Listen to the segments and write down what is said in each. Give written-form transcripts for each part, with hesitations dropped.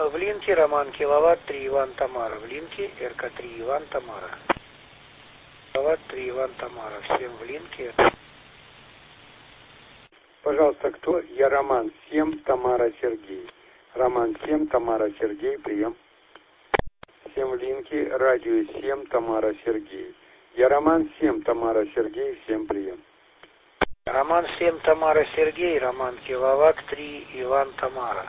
В линке Роман Киловатт 3 Иван Тамара. В линке РК3 Иван Тамара. Киловатт 3 Иван Тамара. Всем в линке. Пожалуйста, кто? Я Роман 7 Тамара Сергей. Роман 7 Тамара Сергей, прием. Всем в линке радио 7 Тамара Сергей. Я Роман 7 Тамара Сергей, всем прием. Роман 7 Тамара Сергей, Роман Киловатт 3 Иван Тамара.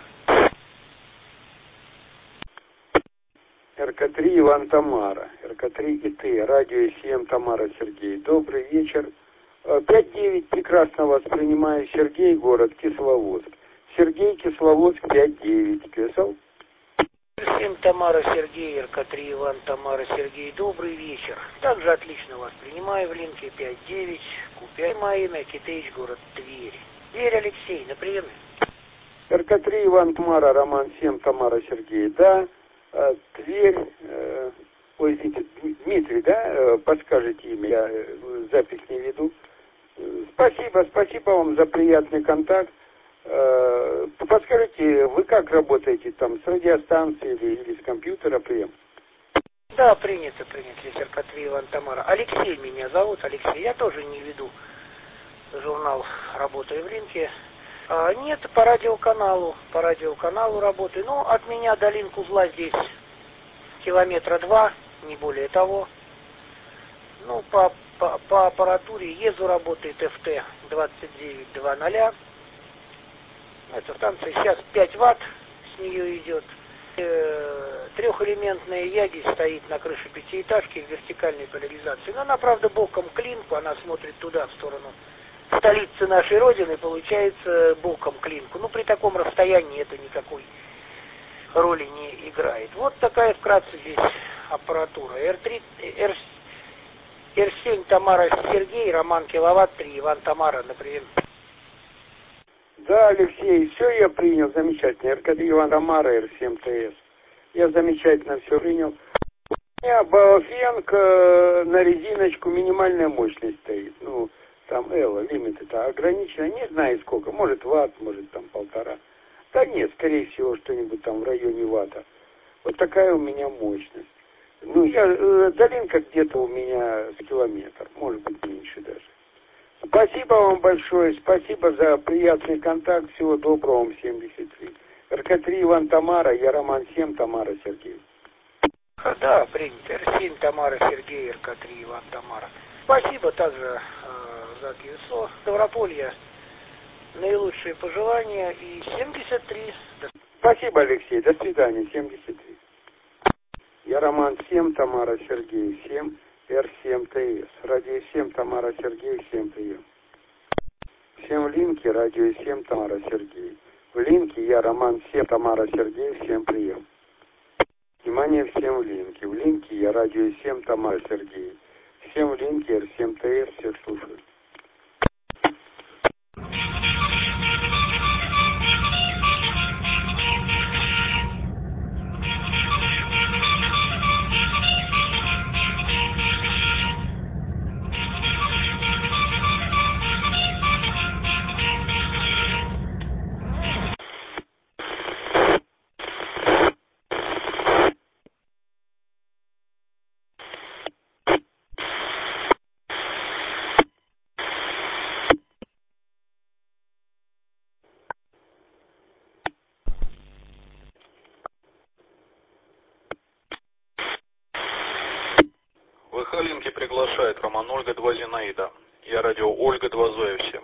РК3 Иван Тамара, РК3 ИТ, радио 7 Тамара Сергей. Добрый вечер. 5-9 прекрасно вас принимаю. Сергей, город Кисловодск. Сергей, Кисловодск, 5-9. Кисел. 7 Тамара Сергей, РК3 Иван Тамара Сергей. Добрый вечер. Также отлично вас принимаю в линке 5-9. Купя мое имя Китеич, город Тверь. Тверь, Алексей, на приеме. РК3 Иван Тамара, Роман 7 Тамара Сергей. Да. Тверь, ой, извините, Дмитрий, да, подскажете имя, я запись не веду. Спасибо вам за приятный контакт. Подскажите, вы как работаете там, с радиостанции или с компьютера, прием? Да, принято, здесь РК3 Иван Тамара. Алексей меня зовут, Алексей, я тоже не веду журнал, работаю в линке. Нет, по радиоканалу работаю. Ну, от меня до линк-узла здесь километра 2, не более того. Ну, по аппаратуре ЕЗУ работает ФТ 2920. Эта станция сейчас 5 ватт с нее идет. Трехэлементная Яги стоит на крыше пятиэтажки в вертикальной поляризации. Но она, правда, боком к линку, она смотрит туда, в сторону столицы нашей Родины, получается боком к линку. Ну, при таком расстоянии это никакой роли не играет. Вот такая вкратце здесь аппаратура. Р7 Тамара Сергей, Роман Киловатт 3 Иван Тамара, например. Да, Алексей, все я принял, замечательно. РК3 Иван Тамара, Р7 ТС. Я замечательно все принял. У меня Баофенк на резиночку минимальная мощность стоит. Ну, там лимит это ограничено, не знаю сколько, может ватт, может там 1,5. Да нет, скорее всего, что-нибудь там в районе ватта. Вот такая у меня мощность. Ну, долинка где-то у меня с километр, может быть меньше даже. Спасибо вам большое, спасибо за приятный контакт, всего доброго вам, 73. РК3 Иван Тамара, я Роман 7 Тамара Сергей. Да, принято. Р7 Тамара Сергей, РК3 Иван Тамара. Спасибо также за ГСО. Ставрополье. Наилучшие пожелания. И 73. Спасибо, Алексей. До свидания. 73. Я Роман 7, Тамара Сергей 7, Р7 ТС. Радио 7, Тамара Сергей 7 прием. Всем в линке, радио 7, Тамара Сергей. В линке я Роман 7, Тамара Сергей 7 прием. Внимание, всем в линке. В линке я радио 7, Тамара Сергей. Всем в линке Р7 ТС, всех слушаю. Линки приглашает Роман Ольга 2 Зинаида. Я радио Ольга 2 Зоя всем.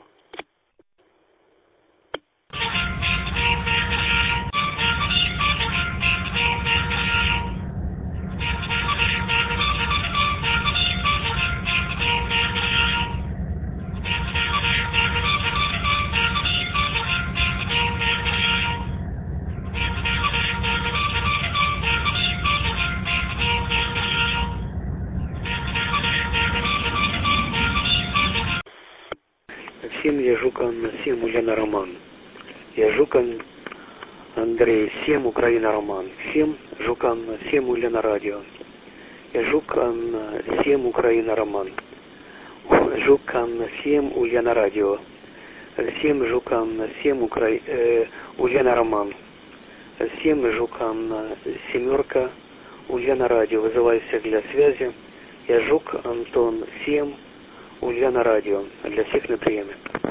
Всем я Жукан, всем Ульяна Роман. Я Жукан Андрей, всем Украина Роман. Всем Жукан, всем Ульяна Радио. Я Жукан, всем Украина Роман. Жукан, всем Ульяна Радио. Всем Жукан, всем Ульяна Роман. 7, Жукан, 7, Ульяна Радио. Вызываю всех для связи. Я Жук, Антон, 7, Ульяна Радио. Для всех на приеме.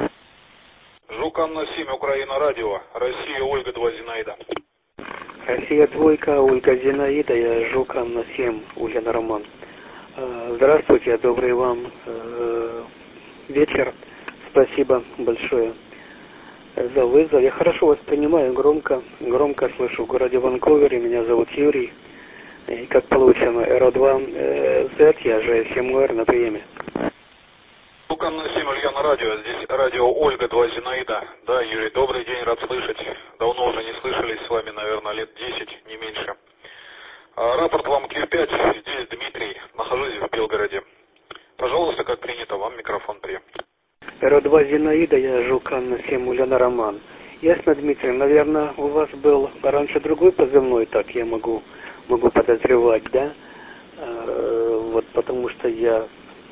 Жук, Анна, 7, Украина Радио. Россия, Ольга 2, Зинаида. Россия, 2, Ольга, Зинаида. Я Жук, Анна, 7, Ульяна Роман. Здравствуйте, добрый вам вечер. Спасибо большое за вызов. Я хорошо вас понимаю, громко слышу в городе Ванкувере. Меня зовут Юрий. И как получено, РО2Z, я же 7 на приеме. Жукан на 7, Ульяна Радио. Здесь радио Ольга 2, Зинаида. Да, Юрий, добрый день, рад слышать. Давно уже не слышались с вами, наверное, лет 10, не меньше. Рапорт вам Q5, здесь Дмитрий, нахожусь в Белгороде. Пожалуйста, как принято, вам микрофон прием. РО2 Зинаида, я Жукан 7, Ульяна Роман. Ясно, Дмитрий, наверное, у вас был раньше другой позывной, так я могу подозревать, да? Вот потому что я,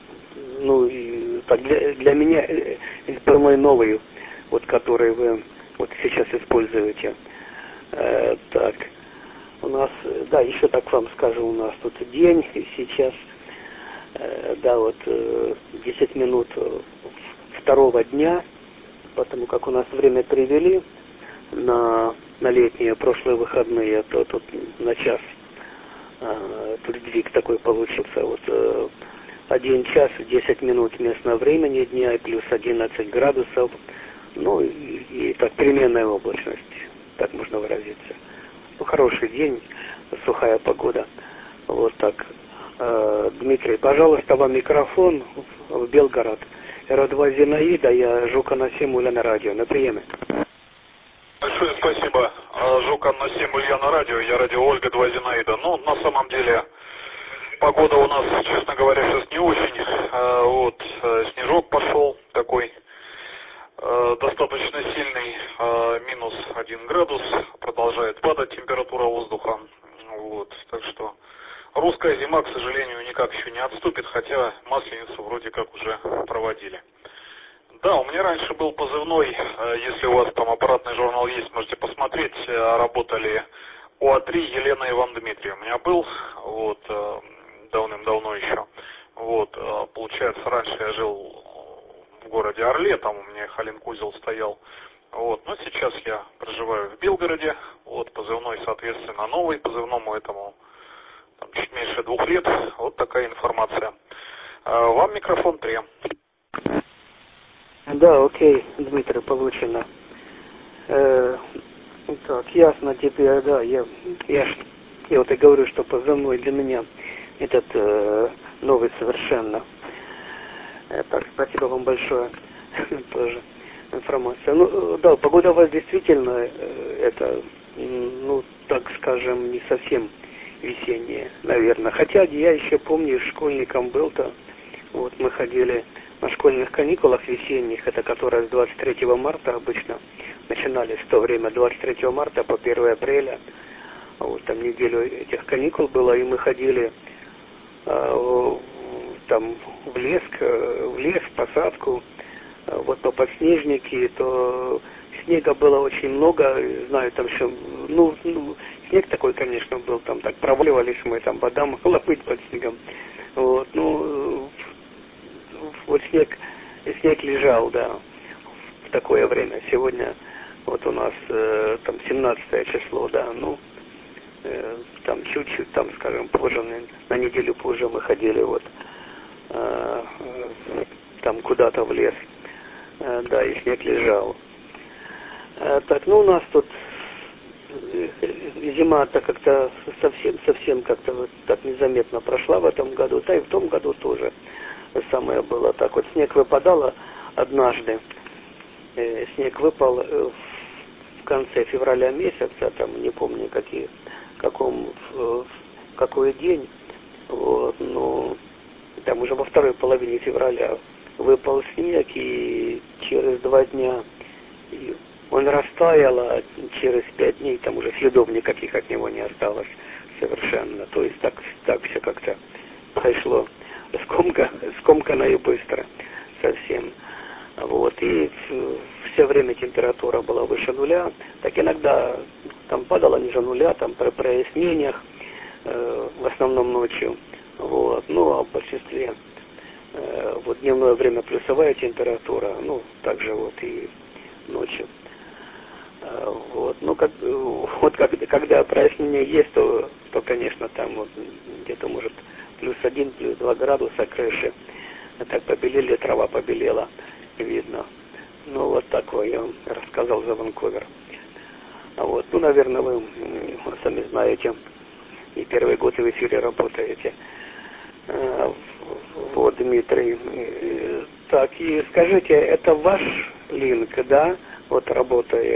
так для меня это мой новый, вот который вы вот сейчас используете. Так, у нас, да, еще так вам скажу, у нас тут день сейчас, да, вот 10 минут 2 дня, потому как у нас время перевели на летние прошлые выходные, то тут на час. Тут сдвиг такой получился. Вот 1 час 10 минут местного времени дня и плюс 11 градусов. Ну и так переменная облачность, так можно выразиться. Ну, хороший день, сухая погода. Вот так. Дмитрий, пожалуйста, вам микрофон в Белгород. РО2 Зинаида, я Жука на 7, Ульяна Радио. На приеме. Большое спасибо. Жук, Анна, 7, Ульяна Радио. Я радио Ольга 2, Зинаида. Ну, на самом деле, погода у нас, честно говоря, сейчас не очень. Вот, снежок пошел такой, достаточно сильный, минус 1 градус. Продолжает падать температура воздуха. Вот, так что русская зима, к сожалению, никак еще не отступит, хотя Масленицу вроде как уже проводили. Да, у меня раньше был позывной, если у вас там аппаратный журнал есть, можете посмотреть, работали УА-3 Елена Иван Дмитрий. У меня был, вот, давным-давно еще. Вот, получается, раньше я жил в городе Орле, там у меня Халинг-узел стоял. Вот, но сейчас я проживаю в Белгороде, вот, позывной, соответственно, новый, позывному этому там, чуть меньше 2 лет, вот такая информация. Вам микрофон 3. Да, окей, Дмитрий, получено. Так, ясно теперь, да, я вот и говорю, что позывной для меня этот новый совершенно. Так, спасибо вам большое, тоже информация. Ну, да, погода у вас действительно, это, ну, так скажем, не совсем весенняя, наверное. Хотя я еще помню, школьником был-то, вот мы ходили на школьных каникулах весенних, это которые с 23 марта обычно начинались в то время, 23 марта по 1 апреля. Вот там неделю этих каникул было, и мы ходили там в лес, в посадку, вот по подснежнике, то снега было очень много, знаю, там еще, ну, снег такой, конечно, был, там так проваливались мы, там вода могла быть под снегом, вот, ну, вот снег лежал, да, в такое время. Сегодня вот у нас там 17 число, да, ну, там чуть-чуть, там, скажем, позже, на неделю позже мы ходили вот там куда-то в лес, да, и снег лежал. Так, ну, у нас тут зима-то как-то совсем как-то вот так незаметно прошла в этом году, да и в том году тоже самое было так. Вот снег выпадало однажды, снег выпал в конце февраля месяца, там не помню какой день, вот, но там уже во второй половине февраля выпал снег, и через 2 дня он растаял, а через 5 дней там уже следов никаких от него не осталось совершенно. То есть так все как-то прошло скомканно и быстро совсем. Вот, и все время температура была выше нуля, так иногда там падала ниже нуля, там при прояснениях, в основном ночью, вот, ну, а в большинстве, вот, дневное время плюсовая температура, ну, также вот и ночью. Вот, ну, когда прояснение есть, то, конечно, там вот где-то, может, +1, +2 градуса крыши. Так побелели, трава побелела, видно. Ну, вот такое я вам рассказал за Ванкувер. Вот, ну, наверное, вы сами знаете, и первый год в эфире работаете. Вот, Дмитрий. Так, и скажите, это ваш линк, да? Вот работает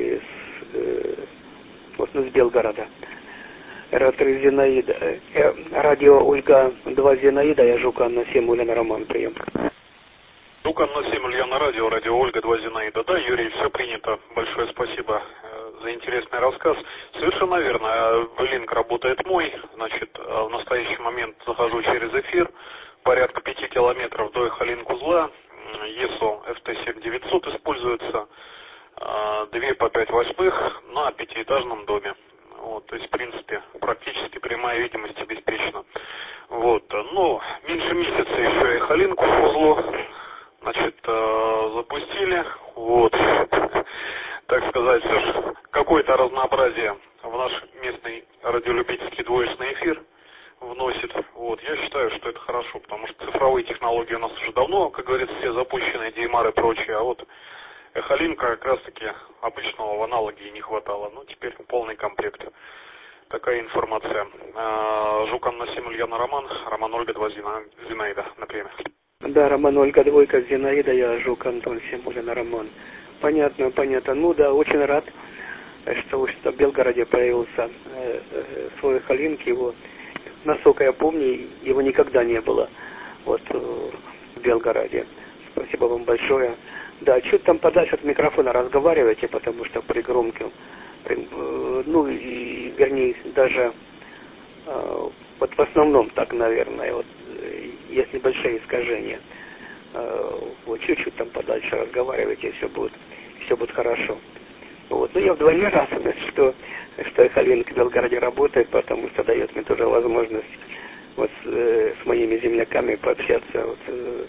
вот из Белгорода. Р3 Зинаида. Радио Ольга 2 Зинаида, я Жукан на 7, Ульяна Роман, прием. Жукан на 7, Ульяна радио Ольга 2 Зинаида. Да, Юрий, все принято. Большое спасибо за интересный рассказ. Совершенно верно. Линк работает мой. Значит, в настоящий момент захожу через эфир. Порядка 5 километров до Эхолинк-узла. ЕСО FT7900 используется. 2 по 5/8 на 5-этажном доме. Вот, то есть, в принципе, практически прямая видимость обеспечена. Вот, но меньше месяца еще Эхолинк узлу, значит, запустили. Вот, так сказать, все же какое-то разнообразие в наш местный радиолюбительский двоечный эфир вносит. Вот, я считаю, что это хорошо, потому что цифровые технологии у нас уже давно, как говорится, все запущены, DMR и прочее, а вот Эхолинка как раз таки обычного в аналоге не хватало. Ну, теперь полный комплект. Такая информация. Жукан на 7, Ульяна Роман, Роман Ольга 2 Зинаида на приеме. Да, Роман Ольга 2 Зинаида, я Жукан 7, Ульяна Роман. Понятно, понятно. Ну да, очень рад, что в Белгороде появился свой Эхолинк. Его, насколько я помню, его никогда не было вот в Белгороде. Спасибо вам большое. Да, чуть там подальше от микрофона разговаривайте, потому что при громком, ну, и, вернее, даже вот в основном так, наверное, вот есть небольшие искажения. Вот чуть-чуть там подальше разговаривайте, все будет хорошо. Вот, ну, я вдвойне рад, что Эхолинк в Белгороде работает, потому что дает мне тоже возможность вот с моими земляками пообщаться. Вот,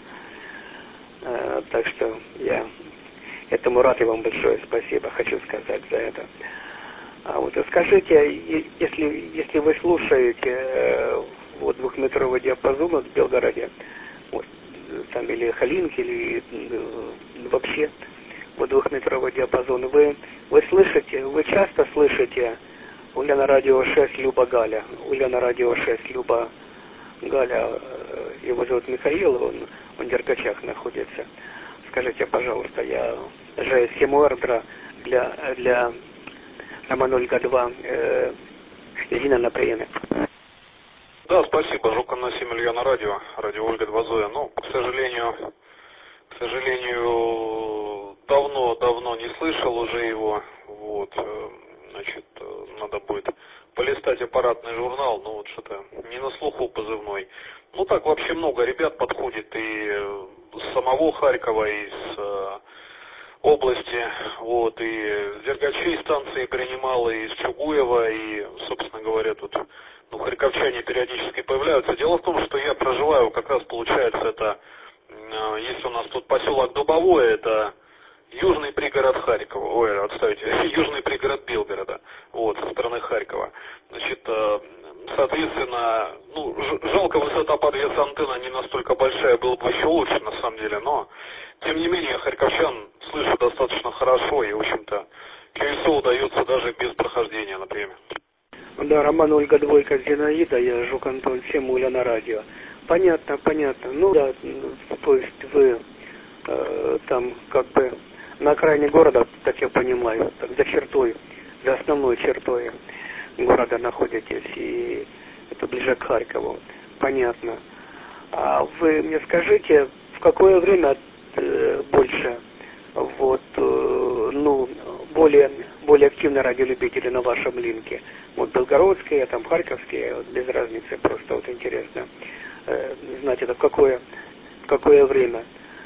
так что я этому рад, и вам большое спасибо хочу сказать за это. А вот скажите, если вы слушаете вот 2-метровый диапазон в Белгороде, вот, там или Эхолинк, или вообще вот 2-метровый диапазон, вы слышите, вы часто слышите Ульяна радио 6 Люба Галя, Ульяна радио 6 Люба Галя, его зовут Михаил, он в Дергачах находится. Скажите, пожалуйста, я же Семуэрдра для Роман Ольга 2 Зина на приеме. Да, спасибо. Жукан на 7, Ульяна радио Ольга 2 Зоя. Ну, к сожалению, давно не слышал уже его. Вот, значит, надо будет полистать аппаратный журнал, но вот что-то не на слуху позывной. Ну так вообще много ребят подходит и с самого Харькова, и с области, вот, и с Дергачей станции принимал, и с Чугуева, и, собственно говоря, тут, ну, харьковчане периодически появляются. Дело в том, что я проживаю, как раз получается, это, если у нас тут поселок Дубовое, это южный пригород Харькова, ой, отставите, южный пригород Белгорода, вот, со стороны Харькова. Значит, соответственно, ну, жалко, высота подвеса антенны не настолько большая, было бы еще лучше, на самом деле, но, тем не менее, харьковчан слышу достаточно хорошо, и, в общем-то, QSO удается даже без прохождения, например. Да, Роман Ольга 2 Зинаида, я Жукан 7, Ульяна радио. Понятно. Ну да, то есть вы там как бы на окраине города, так я понимаю, так, за основной чертой города находитесь, и это ближе к Харькову. Понятно. А вы мне скажите, в какое время больше вот, ну, более активные радиолюбители на вашем линке? Вот белгородские, там харьковские, вот, без разницы, просто вот интересно знать, это в какое время.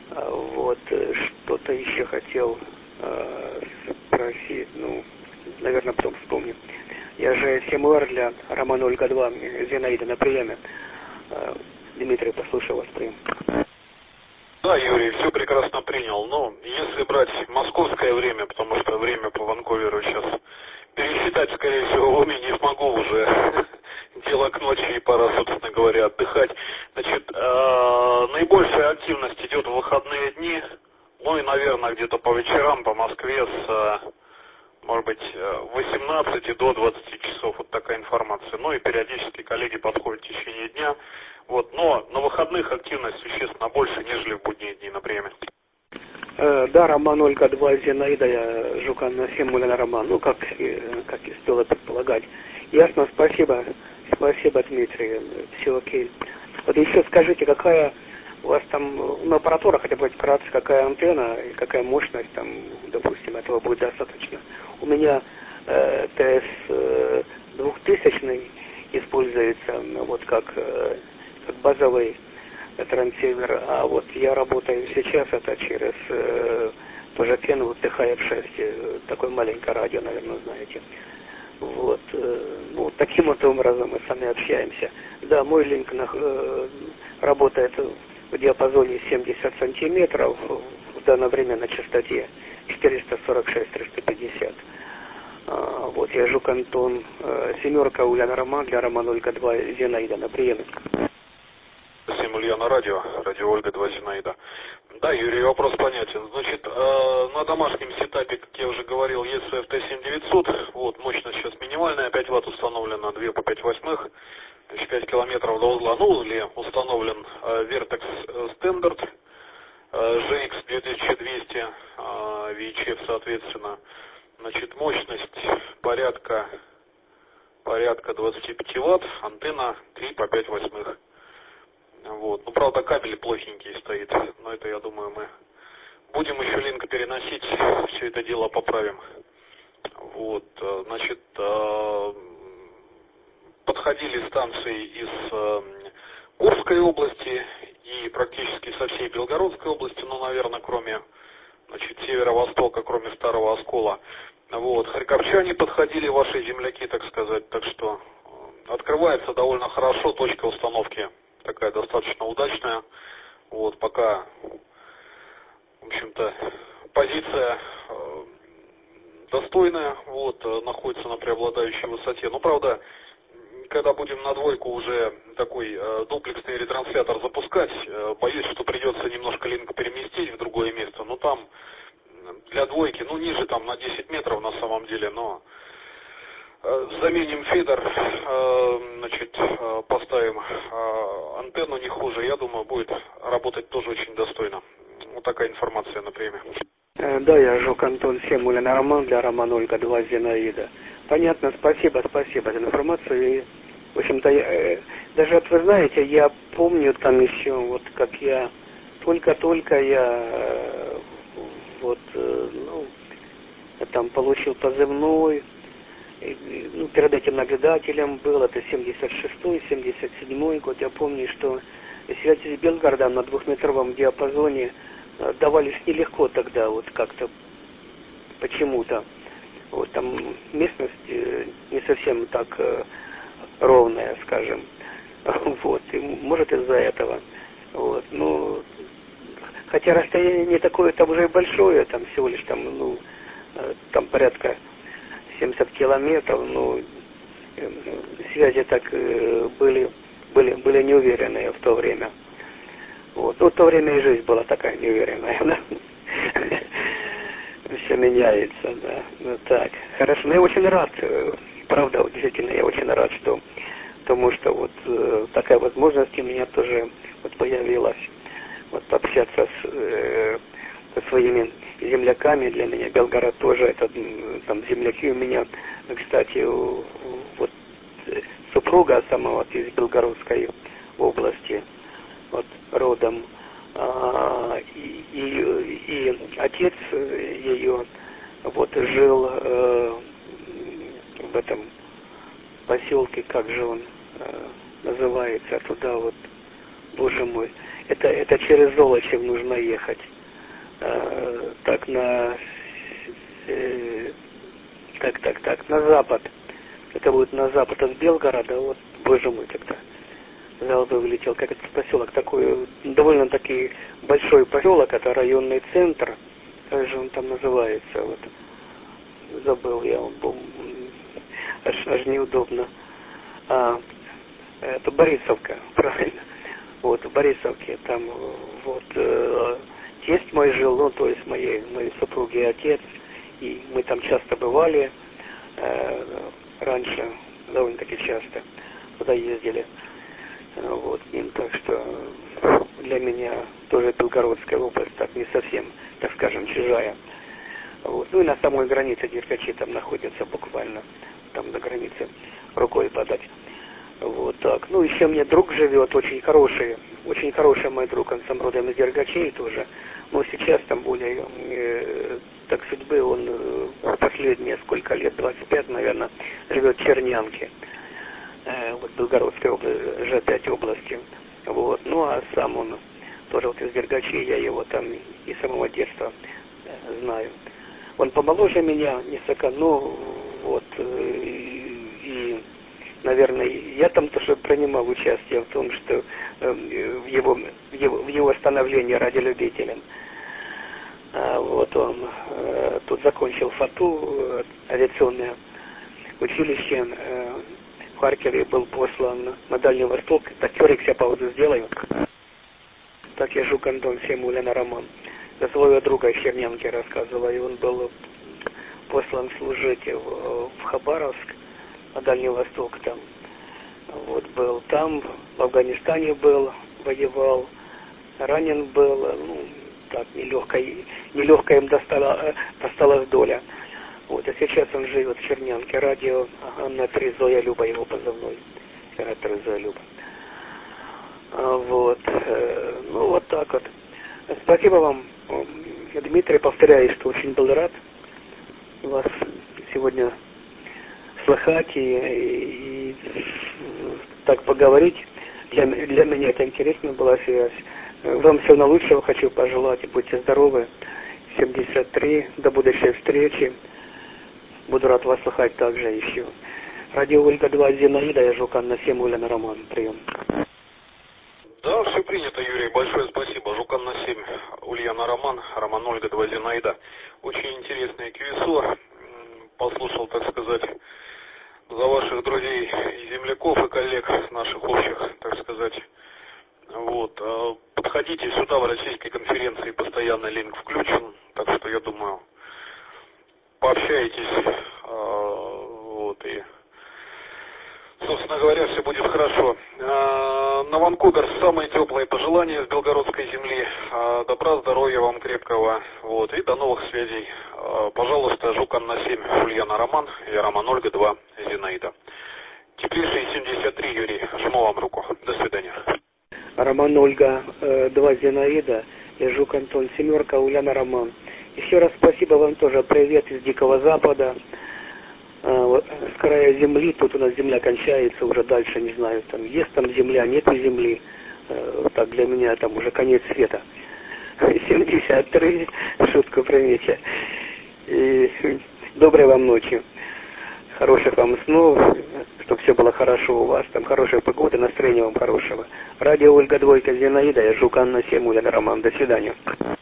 Вот, что-то еще хотел спросить, ну, наверное, потом вспомню. Я же СМР для Романа Ольга-2, Зинаида на приеме. Дмитрий, послушал вас прием. Да, Юрий, все прекрасно принял. Но если брать московское время, потому что время по Ванкуверу сейчас пересчитать, скорее всего, в уме не смогу уже. Дело к ночи и пора, собственно говоря, отдыхать. Значит, наибольшая активность идет в выходные дни. Ну и, наверное, где-то по вечерам по Москве с, может быть, 18 до 20 часов. Вот такая информация. Ну и периодически коллеги подходят в течение дня. Вот, но на выходных активность существенно больше, нежели в будние дни на приеме. Да, Роман Ольга-2, Зинаида, я Жукан на 7 Муляна Роман. Ну, как и стоило предполагать. Ясно, спасибо. Спасибо, Дмитрий. Все окей. Вот еще скажите, какая у вас там, ну, аппаратура, хотя бы вкратце, какая антенна и какая мощность там, допустим, этого будет достаточно. У меня ТС 2000 используется, вот как базовый трансивер, а вот я работаю сейчас, это через тоже Kenwood THF6, такое маленькое радио, наверное, знаете. Вот, ну, таким вот образом мы с вами общаемся. Да, мой линк работает в диапазоне 70 сантиметров, в данное время на частоте 446-350. Вот, я Жук Антон, семерка Ульяна Роман, для Романа Ольга-2, Зинаида на приеме. 7 Ульяна радио Ольга-2 Зинаида. Да, Юрий, вопрос понятен. Значит, на домашнем сетапе, как я уже говорил, есть FT7900, вот, мощность сейчас минимальная, 5 Вт установлена, 2 по 5 восьмых, значит, 5 километров до узла. На узле установлен Vertex Standard, GX 2200, VHF, соответственно. Значит, мощность порядка 25 Вт, антенна 3 по 5 восьмых. Вот. Ну, правда, кабель плохенький стоит, но это, я думаю, мы будем еще линк переносить, все это дело поправим. Вот, значит, подходили станции из Курской области и практически со всей Белгородской области, ну, наверное, кроме, значит, северо-востока, кроме Старого Оскола. Вот, харьковчане подходили, ваши земляки, так сказать, так что открывается довольно хорошо, точка установки такая достаточно удачная. Вот, пока, в общем-то, позиция достойная, вот, находится на преобладающей высоте. Но, правда, когда будем на двойку уже такой дуплексный ретранслятор запускать, боюсь, что придется немножко линк переместить в другое место. Но там для двойки, ну, ниже там на 10 метров на самом деле, но заменим фидер, значит, поставим антенну не хуже, я думаю, будет работать тоже очень достойно. Вот такая информация на приеме. Да, я Жук Антон, 7 Муляна Роман, для Романа Ольга-2, Зинаида. Понятно, спасибо за информацию. И, в общем-то, даже вот вы знаете, я помню там еще, вот как я, только я, вот, ну, там получил позывной, ну, перед этим наблюдателем был, это 76-й, 77-й год. Я помню, что связи с Белгородом на 2-метровом диапазоне давались нелегко тогда, вот как-то почему-то. Вот там местность не совсем так ровная, скажем. Вот, и может из-за этого. Вот, ну, хотя расстояние не такое там уже большое, там всего лишь там, ну, там порядка 70 километров, ну, связи так были неуверенные в то время. Вот. Ну, в то время и жизнь была такая неуверенная, да? Все меняется, да. Ну, так, хорошо. Ну, я очень рад, правда, действительно, я очень рад, что, потому что вот такая возможность у меня тоже вот появилась, вот пообщаться со своими земляками. Для меня Белгород тоже, это там земляки у меня, кстати, вот супруга сама вот из Белгородской области, вот родом, и отец ее вот жил в этом поселке, как же он называется, туда вот, боже мой, Это через Золочев нужно ехать. Так, на запад. Это будет на запад от Белгорода. Вот, боже мой, как-то в голову вылетел. Как этот поселок такой, довольно-таки большой поселок, это районный центр. Как же он там называется? Вот. Забыл я, он был аж неудобно. Это Борисовка, правильно. Вот, в Борисовке, там вот тесть мой жил, ну, то есть моей супруги отец, и мы там часто бывали, раньше, довольно-таки часто, туда ездили, вот, и, так что для меня тоже Белгородская область так не совсем, так скажем, чужая. Вот. Ну и на самой границе Деркачи там находятся буквально, там на границе рукой подать. Вот так. Ну, еще мне друг живет, очень хороший мой друг, он сам родом из Дергачей тоже. Но сейчас там более, так судьбы, он последние сколько лет, 25, наверное, живет в Чернянке. Вот Белгородской области, Ж5 области. Вот. Ну, а сам он тоже вот из Дергачей, я его там и с самого детства знаю. Он помоложе меня, несколько, ну, вот, и наверное, я там тоже принимал участие в том, что в его становлении радиолюбителем. Вот он тут закончил ФАТУ, авиационное училище, в Харькове был послан на Дальний Восток. Так, Кёрик, я паузу сделаю. Так я Жук Антон, Семуляна Роман. За своего друга в Чернянке рассказывал, и он был послан служить в Хабаровск, на Дальний Восток там. Вот был там, в Афганистане был, воевал, ранен был, ну, так, нелегкая им досталась доля. Вот, а сейчас он живет в Чернянке, радио, Анна 3 Зоя Люба, его позывной, оператор Зоя Люба. Вот, ну вот так вот. Спасибо вам, Дмитрий, повторяю, что очень был рад вас сегодня слыхать и так поговорить. Для меня это интересно была связь. Вам всего наилучшего хочу пожелать, и будьте здоровы. 73, до будущей встречи. Буду рад вас слыхать также еще. Радио Ольга 2 Зинаида, я Жук Анна 7, Ульяна Роман. Прием. Да, все принято, Юрий. Большое спасибо. Жук Анна 7, Ульяна Роман, Роман Ольга 2 Зинаида. Очень интересное QSO. Послушал, так сказать, за ваших друзей и земляков, и коллег наших общих, так сказать. Вот. Подходите сюда, в российской конференции постоянно линк включен, так что я думаю, пообщаетесь, вот, и, собственно говоря, все будет хорошо. На Ванкувер самые теплые пожелания с белгородской земли. Добра, здоровья вам крепкого, вот, и до новых связей. Пожалуйста, Жук Анна 7, Ульяна Роман, я Роман Ольга 2 Зинаида. Теплейший 73, Юрий, жму вам руку. До свидания. Роман Ольга 2 Зинаида, я Жук Антон 7, Ульяна Роман. Еще раз спасибо вам тоже, привет из Дикого Запада, с края земли. Тут у нас земля кончается, уже дальше не знаю, там есть там земля, нету земли, так для меня там уже конец света. 73, шутку примите. И доброй вам ночи, хороших вам снов, чтобы все было хорошо у вас, там хорошая погода, настроение вам хорошего. Радио Ольга 2 Зинаида, я Жук Анна 7, Ульяна Роман. До свидания.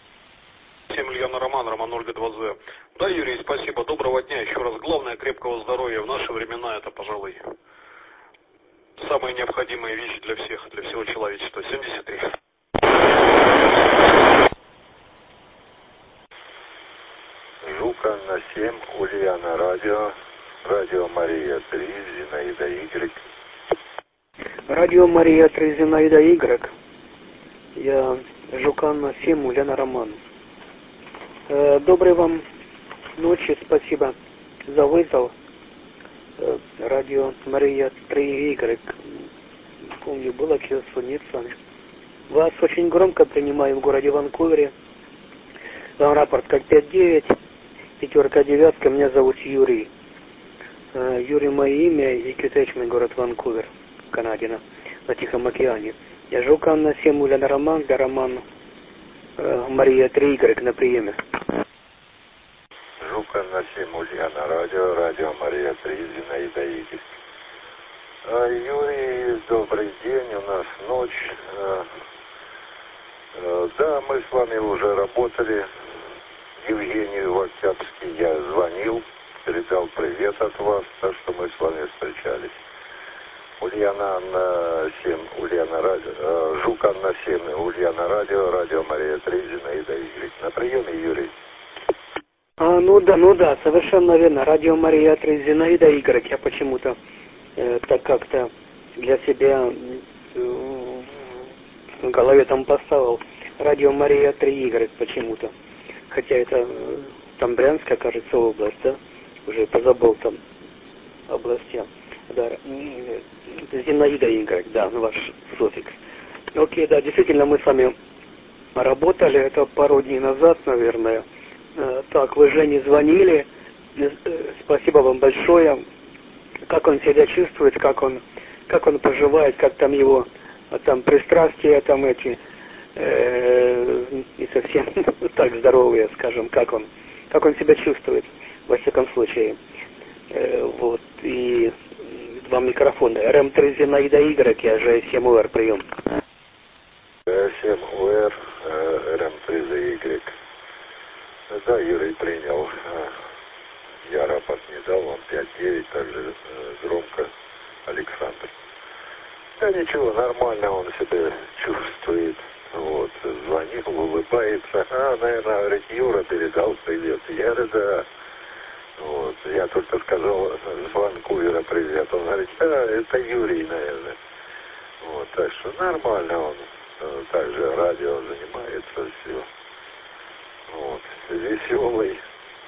7 Ульяна Роман, Роман Ольга 2З. Да, Юрий, спасибо, доброго дня еще раз. Главное, крепкого здоровья. В наши времена это, пожалуй, самые необходимые вещи для всех, для всего человечества. 73. Жук Анна 7, Ульяна Радио, Радио Мария 3, Зинаида Y. Радио Мария 3, Зинаида Y. Я Жук Анна 7, Ульяна Роман. Доброй вам ночи, спасибо за вызов. Радио Мария 3Y. Помню, было QSO, нет с вами. Вас очень громко принимаю в городе Ванкувере. Вам рапорт как 5-9, 5-9, меня зовут Юрий. Юрий мое имя, и QTH, мой город Ванкувер, в Канаде, на Тихом океане. Я Жук Анна 7 Ульяна Роман, да Роман Мария 3Y на приеме. Жук Анна 7 Ульяна радио, радио Мария 3, Зинаида Игорь. Юрий, добрый день, у нас ночь. Да, мы с вами уже работали. Евгению в Октябрьске я звонил, передал привет от вас, так что мы с вами встречались. Ульяна Анна 7, Ульяна радио, Жук Анна 7, Ульяна радио, радио Мария 3, Зинаида Игорь. На приеме, Юрий. Ну да, совершенно верно. Радио Мария 3, Зинаида Игорь. Я почему-то так как-то для себя в голове там поставил радио Мария 3 Игорь почему-то. Хотя это там Брянская, кажется, область, да? Уже позабыл там области. Да, Зинаида Игорь, да, ваш суффикс. Окей, да, действительно, мы с вами работали, это пару дней назад, наверное. Так, вы Жене звонили, спасибо вам большое. Как он себя чувствует, как он поживает, как там его там пристрастия, там эти не совсем так здоровые, скажем, как он себя чувствует, во всяком случае. Вот, и два микрофона. РМ3 Зинаида Y, я же 7УР прием. 7УР, РМ3 ZY. Да, Юрий принял. Я рапорт не дал, он 5-9, также громко Александр. Да ничего, нормально он себя чувствует. Вот, звонил, улыбается. Наверное, говорит, Юра передал привет. Я говорю, да. Вот, я только сказал звонку Юра привет. Он говорит, это Юрий, наверное. Вот, так что нормально он. Также радио занимается, все. Вот, веселый.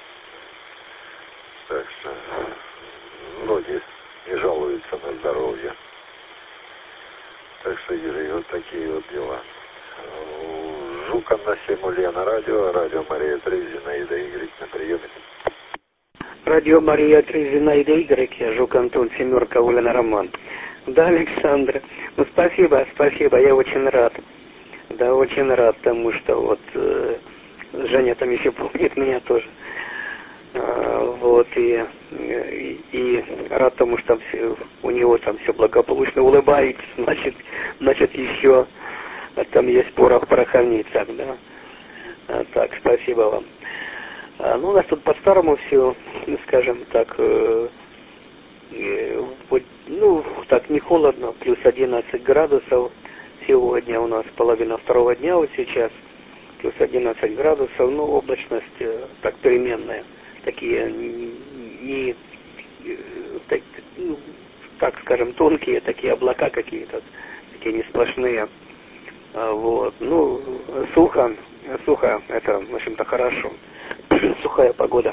Так что многие не жалуются на здоровье. Так что, Юрий, вот такие вот дела. Жук Анна 7 Ульяна радио, радио Мария 3, Зинаида Игорь на приеме. Радио Мария 3, Зинаида Игорь, я Жук Антон, 7 Ульяна Роман. Да, Александр, ну спасибо, я очень рад. Да, очень рад тому, что вот Женя там еще помнит меня тоже. Вот, и рад тому, что у него там все благополучно, улыбается, значит еще там есть порох в пороховницах, да. Так, спасибо вам. Ну, у нас тут по-старому все, скажем так, ну, так не холодно, плюс 11 градусов. Сегодня у нас половина второго дня вот сейчас, плюс 11 градусов, ну, облачность так переменная. Такие не так скажем, тонкие такие облака какие-то, такие не сплошные. Вот. Ну, сухо, это, в общем-то, хорошо. Сухая погода.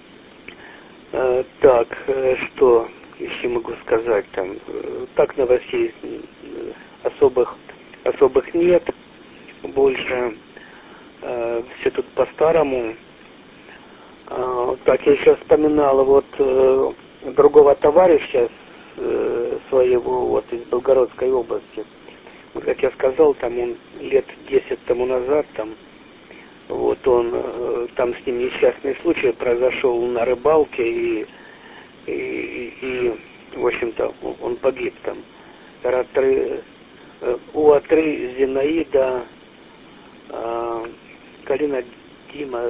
Так, что еще могу сказать там? Так, новостей особых нет. Больше все тут по-старому. Так, я еще вспоминал вот другого товарища своего вот из Белгородской области. Вот, как я сказал, там он лет 10 тому назад, там, вот он, там с ним несчастный случай произошел на рыбалке, и в общем-то, он погиб там. УА3 Зинаида, Калина Дима,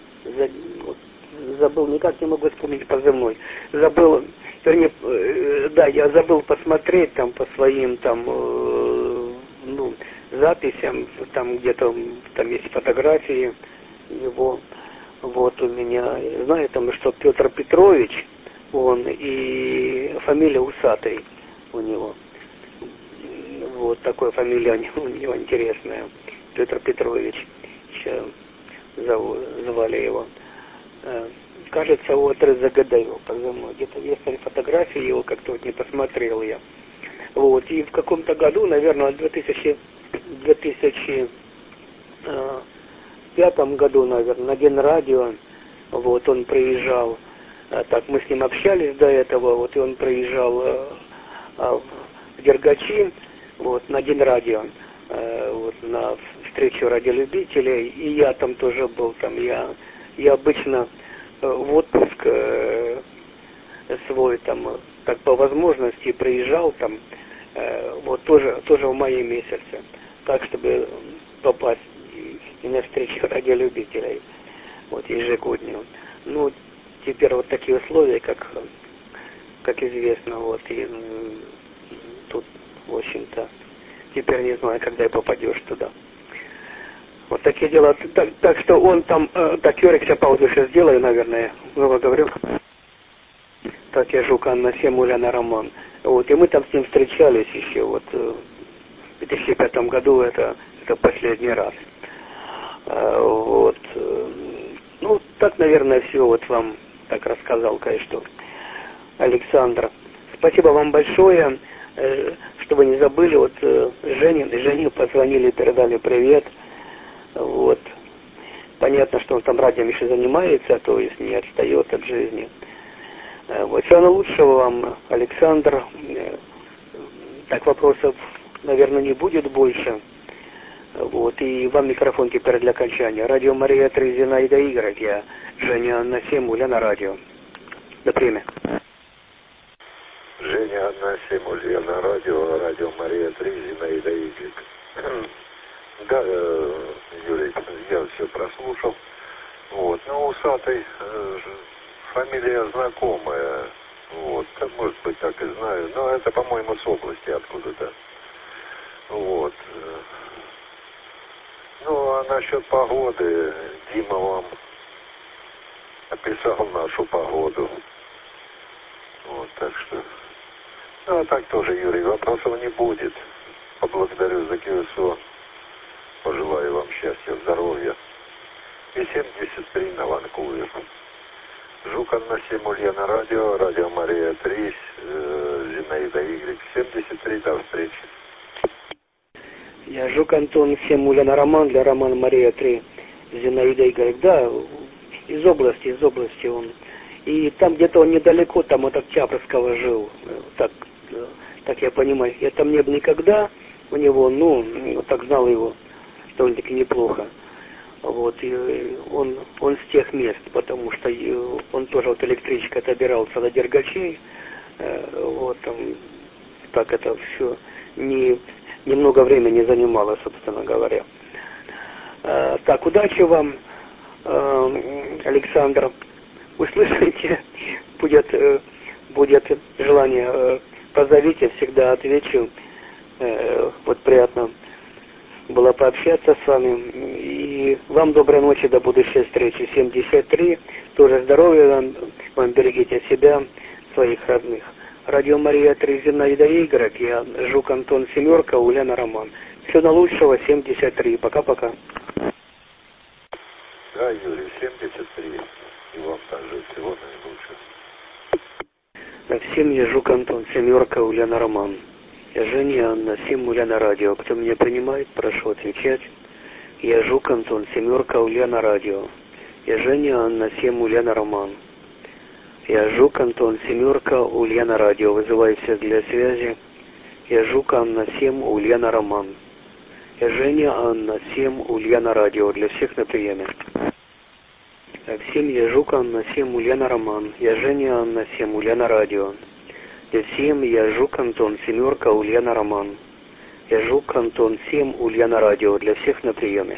забыл, никак не могу вспомнить позывной. Забыл, вернее, да, я забыл посмотреть там по своим там, ну, записям, там где-то, там есть фотографии его, вот у меня, знаю там, что Петр Петрович, он, и фамилия Усатый у него. Вот такая фамилия у него интересная. Петр Петрович, еще звали его. Кажется, вот Загадаю позывной. Где-то есть фотографии его, как-то вот не посмотрел я. Вот, и в каком-то году, наверное, в 2005 году, наверное, на Генрадио, вот, он приезжал, так, мы с ним общались до этого, вот, и он приезжал в Дергачи, вот, на День радио, вот, на встречу радиолюбителей, и я там тоже был, там, я обычно в отпуск свой, там, так по возможности приезжал, там, вот, тоже в мае месяце, так, чтобы попасть и на встречу радиолюбителей, вот, ежегодную. Ну, теперь вот такие условия, как известно, вот, и тут, в общем-то, теперь не знаю, когда и попадешь туда. Вот такие дела. Так что он там, так, Юрик, я паузу сейчас сделаю, наверное, говорю. Так, я Жук, Анна, 7, Ульяна, Роман. Вот, и мы там с ним встречались еще, вот, в 2005 году, это последний раз. Вот, ну, так, наверное, все вот вам так рассказал, конечно, Александр. Спасибо вам большое, что вы не забыли, вот, Жене позвонили, передали привет, вот. Понятно, что он там радиом еще занимается, то есть не отстает от жизни. Вот, всего наилучшего вам, Александр. Так, вопросов, наверное, не будет больше. Вот, и вам микрофон теперь для окончания. Радио Мария 3, Зинаида Игорь, я Женя на 7, Ульяна радио. До премии. Женя на 7, Ульяна радио, радио Мария 3, Зинаида Игорь. Да, Юрий, я все прослушал. Вот, ну, усатый, фамилия знакомая. Вот, может быть, так и знаю. Но это, по-моему, с области откуда-то. Вот. Ну, а насчет погоды, Дима вам описал нашу погоду. Вот, так что... Ну, а так тоже, Юрий, вопросов не будет. Поблагодарю за КСО. Пожелаю вам счастья, здоровья. И 73 на Ванкувер. Жукан на 7, Ульяна радио, радио Мария 3, Зинаида Игорь. 73, до встречи. Я Жук Антон, 7, Ульяна Роман, для Романа Мария 3, Зинаида Игорь. Да, из области он. И там где-то он недалеко, там от Октябрьского жил. Так я понимаю. Я там не был никогда у него, ну, так знал его довольно-таки неплохо. Вот, и он с тех мест, потому что он тоже вот электричкой добирался до Дергачей. Вот, там, так это все немного времени занимало, собственно говоря. Так, удачи вам, Александр. Услышите, будет желание, позовите, всегда отвечу. Вот приятно было пообщаться с вами. И вам доброй ночи, до будущей встречи. 73. Тоже здоровья вам, берегите себя, своих родных. Радио Мария 3, Зинаида Игорь, я Жук Антон, 7, Ульяна Роман. Всего наилучшего, 73. Пока-пока. Да, Юрий, 73. И вам также всего наилучшего. Всем я Жук Антон, 7, Ульяна Роман. Я Женя на 7, Ульяна радио. Кто меня принимает, прошу отвечать. Я Жук Антон, 7, Ульяна радио. Я Женя на 7, Ульяна Роман. Я Жук Антон, 7, Ульяна радио. Вызываю всех для связи. Я Жук Анна 7, Ульяна Роман. Я Женя Анна 7, Ульяна радио. Для всех на приеме. Всем я Жук Анна 7, Ульяна Роман. Я Женя Анна 7, Ульяна радио. Я всем я Жук Антон, 7, Ульяна Роман. Я Жук Антон 7, Ульяна радио. Для всех на приеме.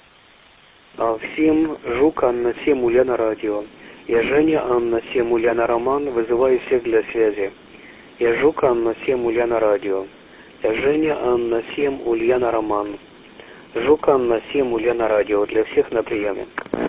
Всем Жук Анна 7, Ульяна радио. Я Женя Анна 7, Ульяна Роман. Вызываю всех для связи. Я Жук Анна 7, Ульяна радио. Я Женя Анна 7, Ульяна Роман. Жук Анна 7, Ульяна радио. Для всех на приеме.